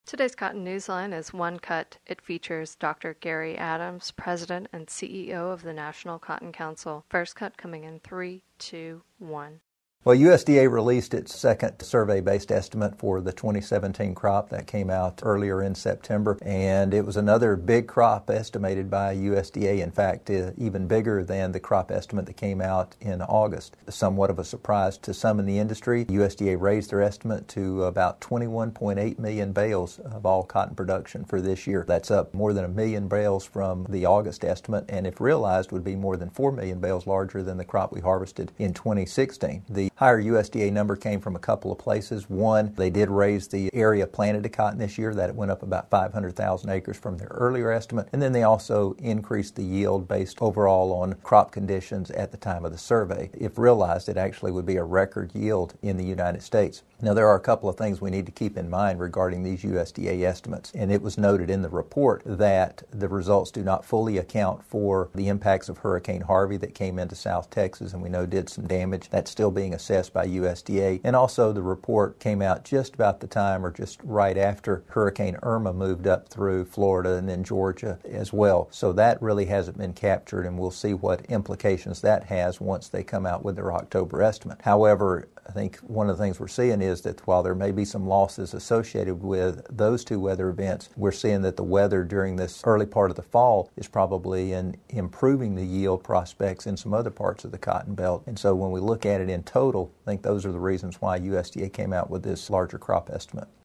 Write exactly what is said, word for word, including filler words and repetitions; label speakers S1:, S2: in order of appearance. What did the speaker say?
S1: Today's Cotton Newsline is One Cut. It features Doctor Gary Adams, President and C E O of the National Cotton Council. First cut coming in three, two, one.
S2: Well, U S D A released its second survey-based estimate for the twenty seventeen crop. That came out earlier in September, and it was another big crop estimated by U S D A. In fact, uh, even bigger than the crop estimate that came out in August. Somewhat of a surprise to some in the industry. U S D A raised their estimate to about twenty-one point eight million bales of all cotton production for this year. That's up more than a million bales from the August estimate, and if realized, would be more than four million bales larger than the crop we harvested in twenty sixteen. The higher U S D A number came from a couple of places. One, they did raise the area planted to cotton this year. That it went up about five hundred thousand acres from their earlier estimate. And then they also increased the yield based overall on crop conditions at the time of the survey. If realized, it actually would be a record yield in the United States. Now, there are a couple of things we need to keep in mind regarding these U S D A estimates. And it was noted in the report that the results do not fully account for the impacts of Hurricane Harvey that came into South Texas and we know did some damage. That's still being assessed by U S D A. And also the report came out just about the time or just right after Hurricane Irma moved up through Florida and then Georgia as well. So that really hasn't been captured, and we'll see what implications that has once they come out with their October estimate. However, I think one of the things we're seeing is that while there may be some losses associated with those two weather events, we're seeing that the weather during this early part of the fall is probably in improving the yield prospects in some other parts of the cotton belt. And so when we look at it in total, I think those are the reasons why U S D A came out with this larger crop estimate.